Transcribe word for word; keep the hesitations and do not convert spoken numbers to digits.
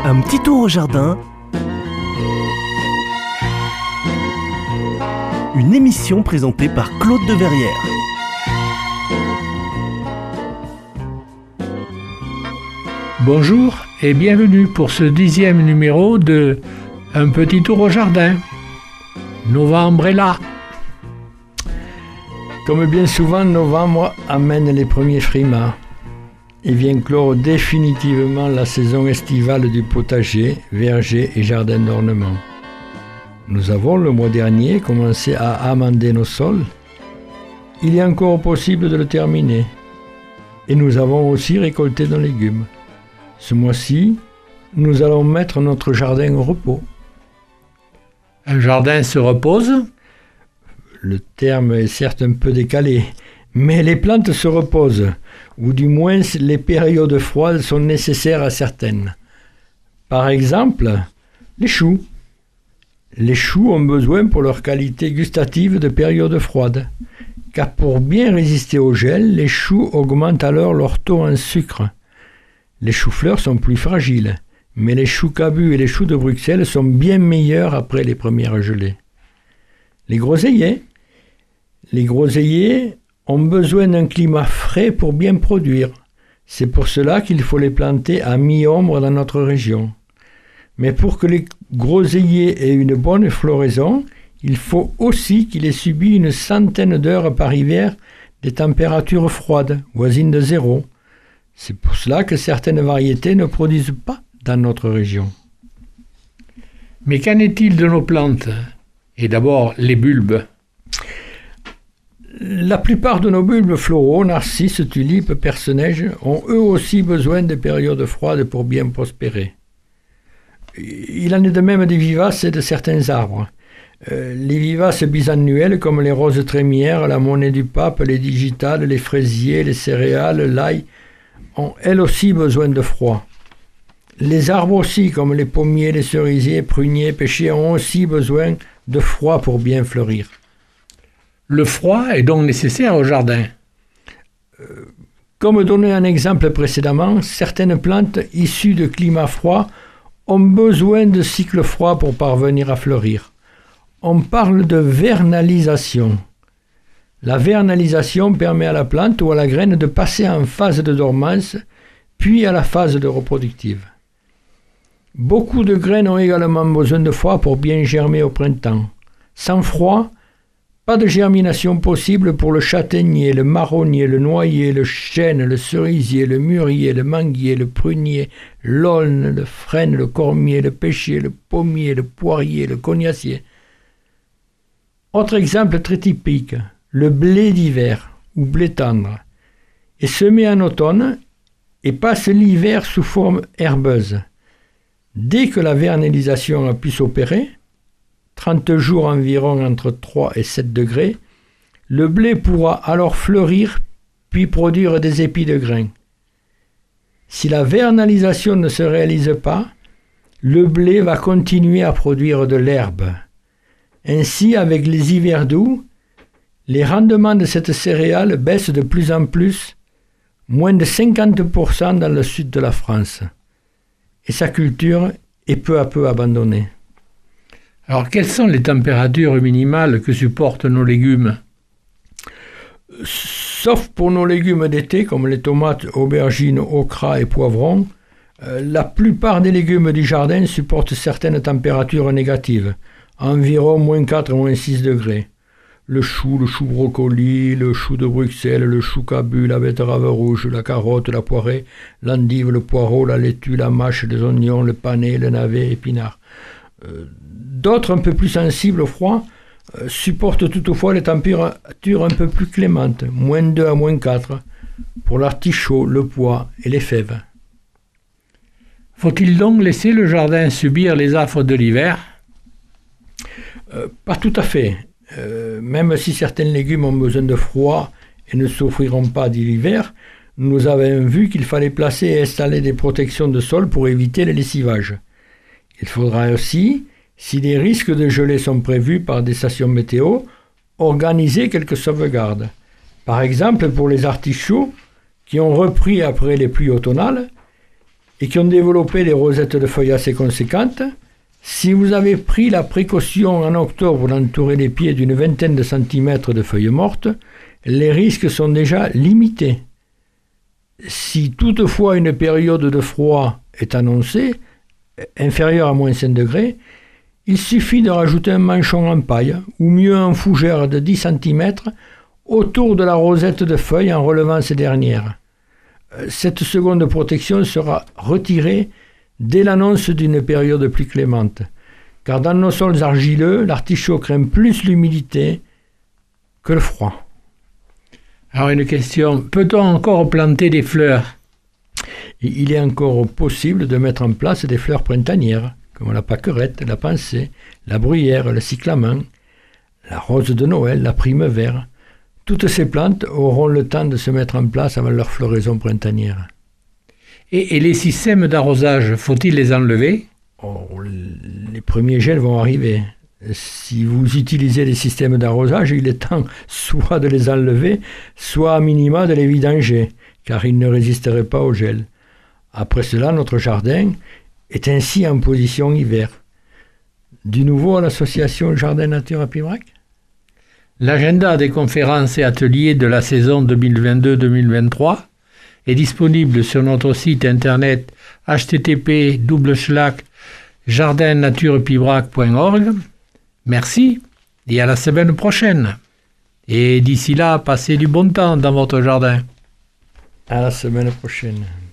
Un petit tour au jardin. Une émission présentée par Claude de Verrières. Bonjour et bienvenue pour ce dixième numéro de Un petit tour au jardin. Novembre est là. Comme bien souvent, novembre amène les premiers frimas et vient clore définitivement la saison estivale du potager, verger et jardin d'ornement. Nous avons le mois dernier commencé à amender nos sols. Il est encore possible de le terminer. Et nous avons aussi récolté nos légumes. Ce mois-ci, nous allons mettre notre jardin au repos. Un jardin se repose ? Le terme est certes un peu décalé, mais les plantes se reposent, ou du moins les périodes froides sont nécessaires à certaines. Par exemple, les choux. Les choux ont besoin pour leur qualité gustative de périodes froides, car pour bien résister au gel, les choux augmentent alors leur taux en sucre. Les choux-fleurs sont plus fragiles, mais les choux cabus et les choux de Bruxelles sont bien meilleurs après les premières gelées. Les groseilliers. Les groseilliers ont besoin d'un climat frais pour bien produire. C'est pour cela qu'il faut les planter à mi-ombre dans notre région. Mais pour que les groseilliers aient une bonne floraison, il faut aussi qu'ils aient subi une centaine d'heures par hiver des températures froides, voisines de zéro. C'est pour cela que certaines variétés ne produisent pas dans notre région. Mais qu'en est-il de nos plantes ? Et d'abord les bulbes. La plupart de nos bulbes floraux, narcisses, tulipes, perce-neige, ont eux aussi besoin de périodes froides pour bien prospérer. Il en est de même des vivaces et de certains arbres. Euh, les vivaces bisannuelles comme les roses trémières, la monnaie du pape, les digitales, les fraisiers, les céréales, l'ail, ont elles aussi besoin de froid. Les arbres aussi, comme les pommiers, les cerisiers, pruniers, pêchers, ont aussi besoin de froid pour bien fleurir. Le froid est donc nécessaire au jardin. Euh, comme donné un exemple précédemment, certaines plantes issues de climats froids ont besoin de cycles froids pour parvenir à fleurir. On parle de vernalisation. La vernalisation permet à la plante ou à la graine de passer en phase de dormance, puis à la phase de reproductive. Beaucoup de graines ont également besoin de froid pour bien germer au printemps. Sans froid, pas de germination possible pour le châtaignier, le marronnier, le noyer, le chêne, le cerisier, le mûrier, le manguier, le prunier, l'aulne, le frêne, le cormier, le pêcher, le pommier, le poirier, le cognacier. Autre exemple très typique, le blé d'hiver ou blé tendre est semé en automne et passe l'hiver sous forme herbeuse. Dès que la vernalisation a pu s'opérer, trente jours environ entre trois et sept degrés, le blé pourra alors fleurir puis produire des épis de grains. Si la vernalisation ne se réalise pas, le blé va continuer à produire de l'herbe. Ainsi, avec les hivers doux, les rendements de cette céréale baissent de plus en plus, moins de cinquante pour cent dans le sud de la France. Et sa culture est peu à peu abandonnée. Alors, quelles sont les températures minimales que supportent nos légumes ? Sauf pour nos légumes d'été, comme les tomates, aubergines, okras et poivrons, euh, la plupart des légumes du jardin supportent certaines températures négatives, environ moins quatre, moins six degrés. Le chou, le chou brocoli, le chou de Bruxelles, le chou cabu, la betterave rouge, la carotte, la poirée, l'endive, le poireau, la laitue, la mâche, les oignons, le panais, le navet, épinards. Euh, D'autres, un peu plus sensibles au froid, euh, supportent toutefois les températures un peu plus clémentes, moins deux à moins quatre, pour l'artichaut, le pois et les fèves. Faut-il donc laisser le jardin subir les affres de l'hiver ? euh, Pas tout à fait. Euh, même si certains légumes ont besoin de froid et ne souffriront pas de l'hiver, nous avons vu qu'il fallait placer et installer des protections de sol pour éviter le lessivage. Il faudra aussi, si des risques de gelée sont prévus par des stations météo, organiser quelques sauvegardes. Par exemple, pour les artichauts qui ont repris après les pluies automnales, et qui ont développé des rosettes de feuilles assez conséquentes. Si vous avez pris la précaution en octobre d'entourer les pieds d'une vingtaine de centimètres de feuilles mortes, les risques sont déjà limités. Si toutefois une période de froid est annoncée, inférieure à moins cinq degrés, il suffit de rajouter un manchon en paille, ou mieux un fougère de dix centimètres, autour de la rosette de feuilles en relevant ces dernières. Cette seconde protection sera retirée dès l'annonce d'une période plus clémente, car dans nos sols argileux, l'artichaut craint plus l'humidité que le froid. Alors une question, peut-on encore planter des fleurs ? Il est encore possible de mettre en place des fleurs printanières, comme la pâquerette, la pensée, la bruyère, le cyclamen, la rose de Noël, la primevère. Toutes ces plantes auront le temps de se mettre en place avant leur floraison printanière. Et, et les systèmes d'arrosage, faut-il les enlever ? Oh, les premiers gels vont arriver. Si vous utilisez les systèmes d'arrosage, il est temps soit de les enlever, soit à minima de les vidanger, car ils ne résisteraient pas au gel. Après cela, notre jardin est ainsi en position hiver. Du nouveau à l'association Jardin Nature à Pibrac ? L'agenda des conférences et ateliers de la saison deux mille vingt-deux deux mille vingt-trois est disponible sur notre site internet h t t p double slash jardin nature pibrac point org. Merci et à la semaine prochaine. Et d'ici là, passez du bon temps dans votre jardin. À la semaine prochaine.